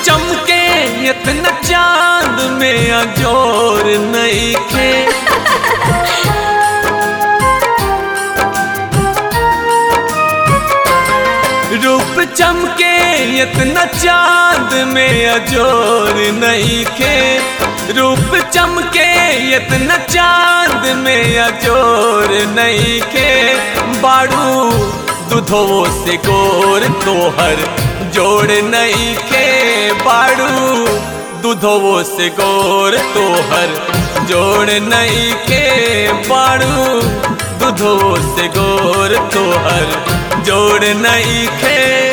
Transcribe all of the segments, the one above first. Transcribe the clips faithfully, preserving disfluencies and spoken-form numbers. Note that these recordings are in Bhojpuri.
चमके इतना चांद में अजोर नहीं खे। रूप चमके इतना चांद में अजोर नहीं खे। रूप चमके इतना चांद में अजोर नहीं खे। बाड़ू दूधो से गोर तोहर जोड़ नहीं खे। बाड़ू दूधो से गोर तोहर जोड़ नहीं खे। बाड़ू दूधो से गोर तोहर जोड़ नहीं खे।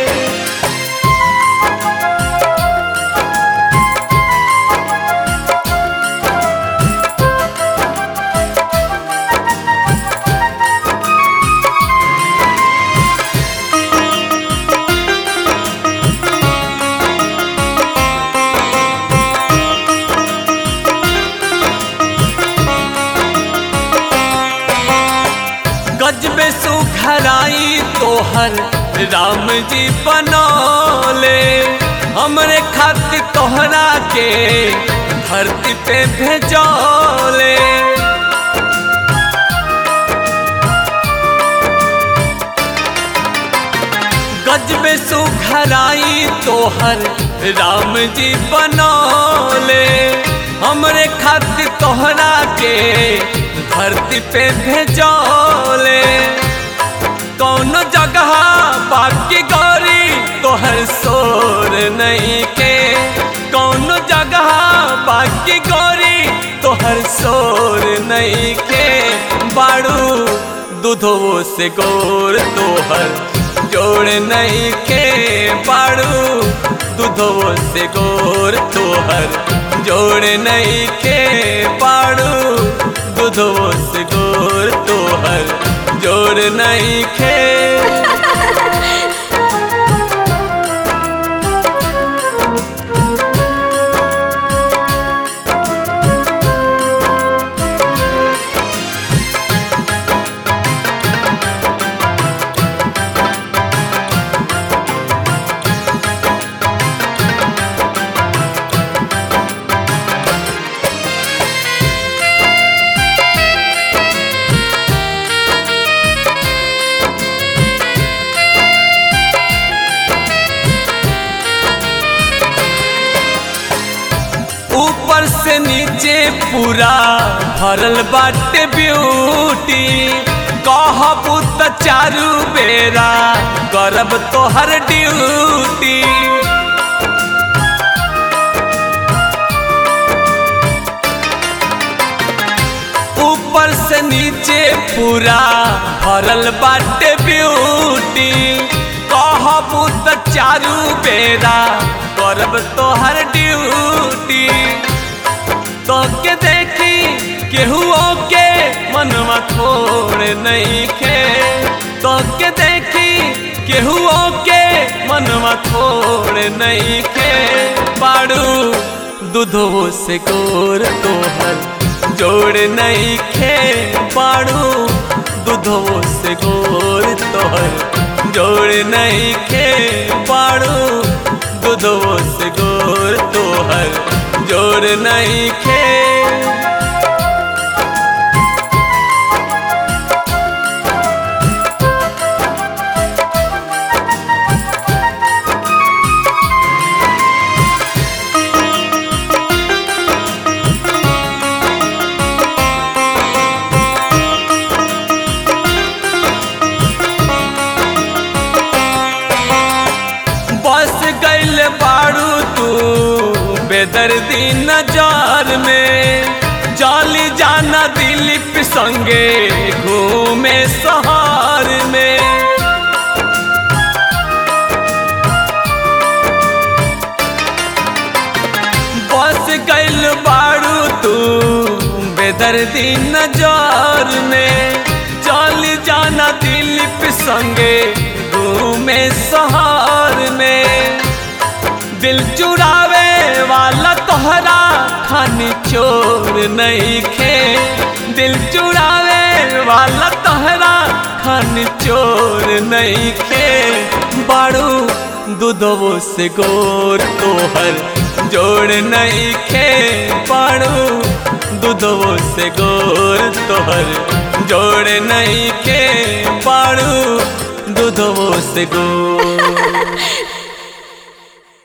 गजबे सुखराई तोहर राम जी बनौले। हमरे खातिर तोहरा के धरती पे भेजौले। गजबे सुखराई तोहर राम जी बनौले। हमरे खातिर तोहरा के धरती पे भेजौले। कौन जगह बाकी गौरी तोहर शोर नहीं के। कौन जगह बाकी गौरी तोहर शोर नहीं के। बाड़ू दूधो से गोर तोहर जोड़ नहीं के। बाड़ू दूधो से गोर तोहर जोड़ नहीं के। बाड़ू दूधो से गोर तोहर जोड़ नहीं खे। ऊपर से नीचे पूरा भरल बाटे ब्यूटी। कहबू त चारू बेरा करब तोहर ड्यूटी। ऊपर से नीचे पूरा भरल बाटे ब्यूटी। कहबू त चारू बेरा करब तोहर ड्यूटी। तो के देखी केहुओ के मनवा थोड़ नहीं खे। तो के देखी केहुओ के मनवा थोड़ नहीं खे। बाड़ू दूधो से गोर तोहर जोड़ नहीं खे। बाड़ू दूधो से गोर तोहर जोड़ नहीं खे। बाड़ू दूधो से गोर तोहर जोड़ नहीं खे। बस गइल बाड़ू तू बेदर्दी नजर में। जाली जाना दिलीप संगे घूमे शहर में। बस गइल बाड़ू तू बेदर्दी नजर में। जाली जाना दिलीप संगे घूमे शहर में। दिल चुरावे वाला तोहरा खानी चोर नहीं खे। दिल चुरावे वाला तोहरा खानी चोर नहीं खे। बाड़ू दूधवो से गोर तोहर जोड़ नहीं खे बाड़ू दूधवो से गोर तोहर जोड़ नहीं के बाड़ू दूधवो से गोर।